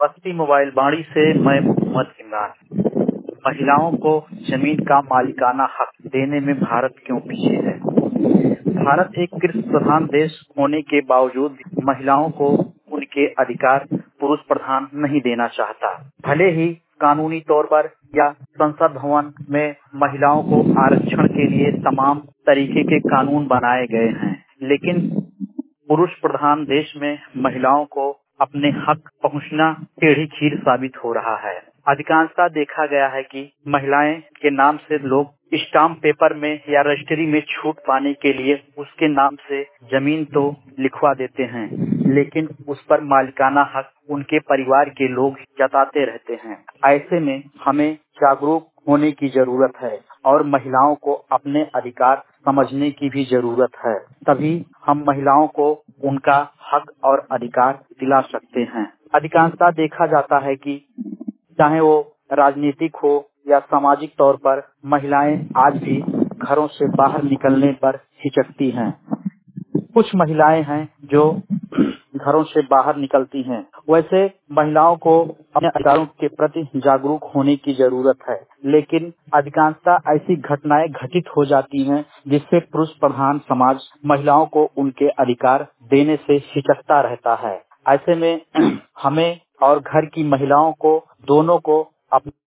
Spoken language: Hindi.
बस्ती मोबाइल बाड़ी से मैं मोहम्मद इमरान। महिलाओं को जमीन का मालिकाना हक देने में भारत क्यों पीछे है? भारत एक कृषि प्रधान देश होने के बावजूद महिलाओं को उनके अधिकार पुरुष प्रधान नहीं देना चाहता। भले ही कानूनी तौर पर या संसद भवन में महिलाओं को आरक्षण के लिए तमाम तरीके के कानून बनाए गए हैं, लेकिन पुरुष प्रधान देश में महिलाओं को अपने हक पहुंचना टेढ़ी खीर साबित हो रहा है। अधिकांशतः देखा गया है कि महिलाएं के नाम से लोग स्टाम्प पेपर में या रजिस्ट्री में छूट पाने के लिए उसके नाम से जमीन तो लिखवा देते हैं, लेकिन उस पर मालिकाना हक उनके परिवार के लोग जताते रहते हैं। ऐसे में हमें जागरूक होने की जरूरत है और महिलाओं को अपने अधिकार समझने की भी जरूरत है। तभी हम महिलाओं को उनका हक और अधिकार दिला सकते हैं। अधिकांशतः देखा जाता है कि चाहे वो राजनीतिक हो या सामाजिक तौर पर महिलाएं आज भी घरों से बाहर निकलने पर हिचकती हैं। कुछ महिलाएं हैं जो घरों से बाहर निकलती हैं। वैसे महिलाओं को अपने अधिकारों के प्रति जागरूक होने की जरूरत है, लेकिन अधिकांशतः ऐसी घटनाएं घटित हो जाती हैं जिससे पुरुष प्रधान समाज महिलाओं को उनके अधिकार देने से हिचकता रहता है। ऐसे में हमें और घर की महिलाओं को दोनों को अपने